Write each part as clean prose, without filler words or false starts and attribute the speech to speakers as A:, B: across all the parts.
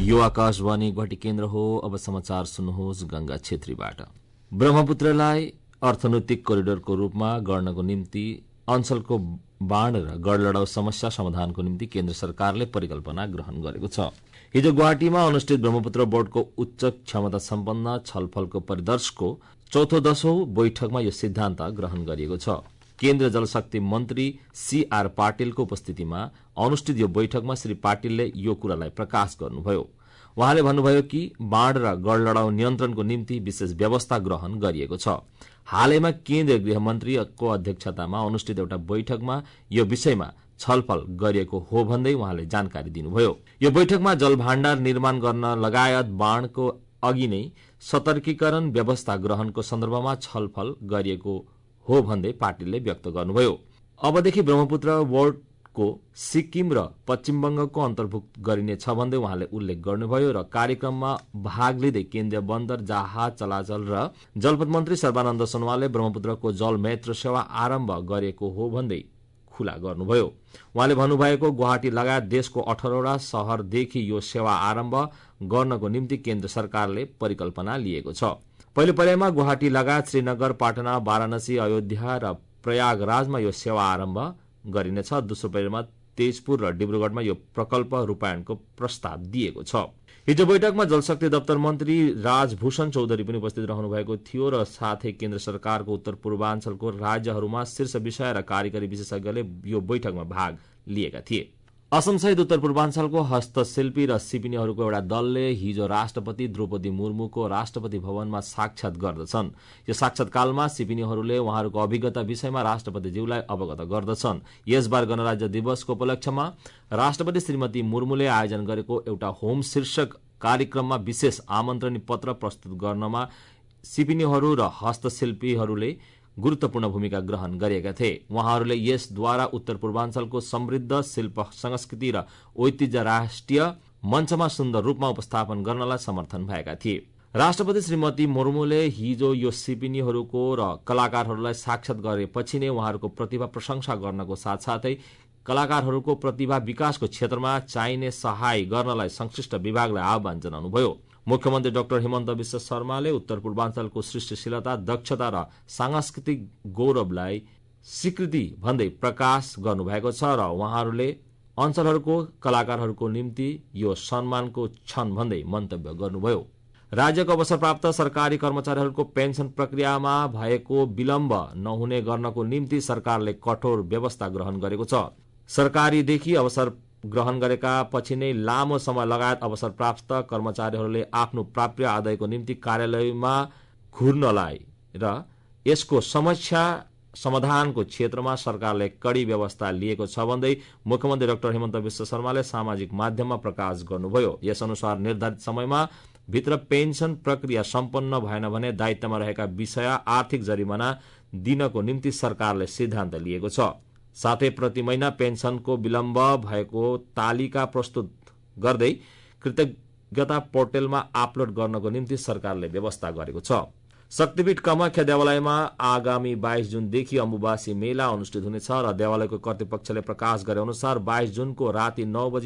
A: यो आकाशवाणी गुवाहाटी केन्द्र हो। अब समाचार सुन्नुहोस् गंगा छेत्रीबाट। ब्रह्मपुत्रलाई अर्थनैतिक कोरिडोरको रूपमा गर्नको निम्ति अञ्चलको बाण र गढलडाउ समस्या समाधानको निम्ति केन्द्र सरकारले परिकल्पना ग्रहण गरेको छ। हिजो गुवाहाटीमा अनुष्ठित ब्रह्मपुत्र बोर्डको उच्च क्षमता सम्पन्न छलफलको परिदर्शको चौथो दशौं बैठकमा यो सिद्धान्त ग्रहण गरिएको छ। केन्द्रीय जलशक्ति मन्त्री सीआर पाटिलको उपस्थितिमा अनुष्ठित यो बैठकमा श्री पाटिलले यो कुरालाई प्रकाश गर्नुभयो। उहाँले भन्नुभयो कि बाढ़ र गढलडाउ नियन्त्रणको निम्ति विशेष व्यवस्था ग्रहण गरिएको छ। हालैमा केन्द्रीय गृहमन्त्रीको अध्यक्षतामा अनुष्ठित एउटा बैठकमा यो विषयमा छलफल गरिएको हो भन्दै उहाँले जानकारी दिनुभयो। यो बैठकमा जलभाण्डार निर्माण गर्न लगायत बाढ़को अघि नै सतर्कीकरण व्यवस्था ग्रहणको सन्दर्भमा छलफल गरिएको हो भन्दै पाटिलले व्यक्त गर्नुभयो। अबदेखि ब्रह्मपुत्र बोर्डको सिक्किम र पश्चिम बंगको अन्तर्भुक्त गरिनेछ भन्दै उहाँले उल्लेख गर्नुभयो र कार्यक्रममा भाग लिँदै केन्द्रीय बन्दर जहाज चलाचल र जलपथ मन्त्री सर्बानन्द सोनोवालले ब्रह्मपुत्रको जल मेट्रो सेवा आरम्भ गरेको हो भन्दै खुला गर्नुभयो। उहाँले भन्नुभएको गुवाहाटी लगायत देशको 18वटा शहरदेखि यो सेवा आरम्भ गर्नको निम्ति केन्द्र सरकारले परिकल्पना लिएको छ। पहिलो पर्यायमा गुवाहाटी लगायत श्रीनगर, पाटना, वाराणसी, अयोध्या र प्रयागराजमा यो सेवा आरम्भ गरिनेछ। दोस्रो पर्यायमा तेजपुर र डिब्रुगढ़मा यो प्रकल्प रूपायणको प्रस्ताव दिएको छ। हिजो बैठकमा जलशक्ति दप्तर मन्त्री राजभूषण चौधरी पनि उपस्थित रहनु भएको थियो र साथै केन्द्र सरकारको उत्तर पूर्वाञ्चलको राज्यहरूमा शीर्ष विषय र कार्यकारी विशेषज्ञले यो बैठकमा भाग लिएका थिए। असम सहित उत्तर पूर्वाञ्चलको हस्तशिल्पी र सिपिनीहरूको एउटा दलले हिजो राष्ट्रपति द्रौपदी मुर्मुको राष्ट्रपति भवनमा साक्षात गर्दछन्। यो साक्षात्कालमा सिपिनीहरूले उहाँहरूको अभिज्ञता विषयमा राष्ट्रपतिज्यूलाई अवगत गर्दछन्। यसबार गणराज्य दिवसको उपलक्ष्यमा राष्ट्रपति श्रीमती मुर्मुले आयोजन गरेको एउटा होम शीर्षक कार्यक्रममा विशेष आमन्त्रणी पत्र प्रस्तुत गर्नमा सिपिनीहरू र हस्तशिल्पीहरूले गुरुत्वपूर्ण भूमिका ग्रहण गरेका थिए। उहाँहरूले यसद्वारा उत्तर पूर्वाञ्चलको समृद्ध शिल्प संस्कृति र ऐतिह्य राष्ट्रिय मञ्चमा सुन्दर रूपमा उपस्थापन गर्नलाई समर्थन भएका थिए। राष्ट्रपति श्रीमती मुर्मुले हिजो यो सिपिनीहरूको र कलाकारहरूलाई साक्षात गरेपछि नै उहाँहरूको प्रतिभा प्रशंसा गर्नको साथसाथै कलाकारहरूको प्रतिभा विकासको क्षेत्रमा चाहिने सहाय गर्नलाई संश्लिष्ट विभागलाई आह्वान जनाउनुभयो। मुख्यमन्त्री डाक्टर हिमन्त विश्व शर्माले उत्तर पूर्वाञ्चलको सृष्टिशीलता, दक्षता र सांस्कृतिक गौरवलाई स्वीकृति भन्दै प्रकाश गर्नुभएको छ र उहाँहरूले अञ्चलहरूको कलाकारहरूको निम्ति यो सम्मानको क्षण भन्दै मन्तव्य गर्नुभयो। राज्यको अवसरप्राप्त सरकारी कर्मचारीहरूको पेन्सन प्रक्रियामा भएको विलम्ब नहुने गर्नको निम्ति सरकारले कठोर व्यवस्था ग्रहण गरेको छ। सरकारीदेखि अवसर ग्रहण गरेका पछि नै लामो समय लगायत अवसरप्राप्त कर्मचारीहरूले आफ्नो प्राप्य आदायको निम्ति कार्यालयमा घुर्नलाई र यसको समस्या समाधानको क्षेत्रमा सरकारले कडी व्यवस्था लिएको छ भन्दै मुख्यमन्त्री डाक्टर हिमन्त विश्व शर्माले सामाजिक माध्यममा प्रकाश गर्नुभयो। यसअनुसार निर्धारित समयमा भित्र पेन्सन प्रक्रिया सम्पन्न भएन भने दायित्वमा रहेका विषय आर्थिक जरिमाना दिनको निम्ति सरकारले सिद्धान्त लिएको छ। साथै प्रति महिना पेन्सनको विलम्ब भएको तालिका प्रस्तुत गर्दै कृतज्ञता पोर्टलमा अपलोड गर्नको निम्ति सरकारले व्यवस्था गरेको छ। शक्तिपीठ कामाख्या देवालयमा आगामी 22 जुनदेखि अम्बुबासी मेला अनुष्ठित हुनेछ र देवालयको कर्तृपक्षले प्रकाश गरे अनुसार 22 जुनको राति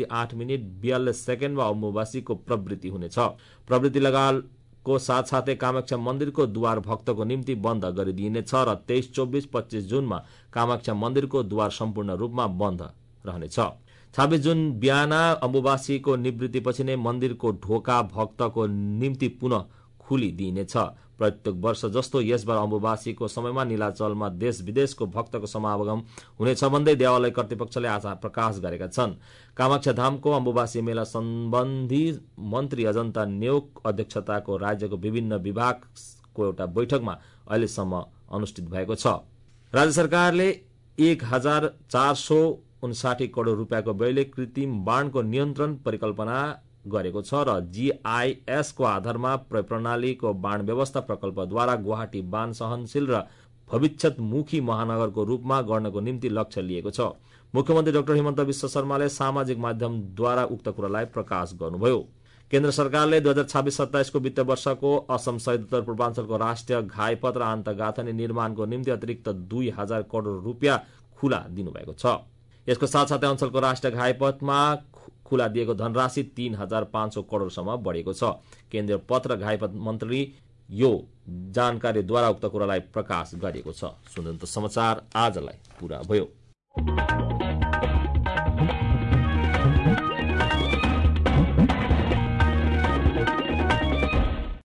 A: 9:08:42 मा अम्बुबासीको प्रवृत्ति हुनेछ। प्रवृत्ति लगालको साथसाथै कामाख्या मन्दिरको द्वार भक्तको निम्ति बन्द गरिदिइनेछ र 23, 24, 25 जुनमा कामाख्या मन्दिरको द्वार सम्पूर्ण रूपमा बन्द रहनेछ। 26 जुन बिहान अम्बुबासीको निवृत्तिपछि नै मन्दिरको ढोका भक्तको निम्ति पुनः खुलिदिइनेछ। प्रत्येक वर्ष जस्तो यसबार अम्बुबासीको समयमा नीलाचलमा देश विदेशको भक्तको समागम हुनेछ भन्दै देवालय कर्तृपक्षले आशा प्रकाश गरेका छन्। कामाख्या धामको अम्बुबासी मेला सम्बन्धी मन्त्री अजन्ता नेउक अध्यक्षताको राज्यको विभिन्न विभागको एउटा बैठकमा अहिलेसम्म अनुष्ठित भएको छ। राज्य सरकारले 1459 करोड़ रुपियाँको व्ययले कृत्रिम बाणको नियन्त्रण परिकल्पना गरेको छ र जीआईएस को आधारमा प्रणालीको बाण व्यवस्था प्रकल्पद्वारा गुवाहाटी बाण सहनशील र भविष्यमुखी महानगरको रूपमा गर्नको निम्ति लक्ष्य लिएको छ। मुख्यमन्त्री डाक्टर हिमन्त विश्व शर्माले सामाजिक माध्यमद्वारा उक्त कुरालाई प्रकाश गर्नुभयो। केन्द्र सरकारले 2026-27 को वित्त वर्षको असम सहित उत्तर पूर्वाञ्चलको राष्ट्रिय घाइपथ र अन्तर्गाँथनी निर्माणको निम्ति अतिरिक्त 2000 करोड़ रुपियाँ खुला दिनुभएको छ। यसको साथसाथै अञ्चलको राष्ट्रिय घाइपथमा खुला दिएको धनराशि 3,500 करोडसम्म बढेको छ। केन्द्रीय पथ र घाइपथ मन्त्री यो जानकारीद्वारा उक्त कुरालाई प्रकाश गरेको छ। सुनन्त समाचार आजलाई पूरा भयो।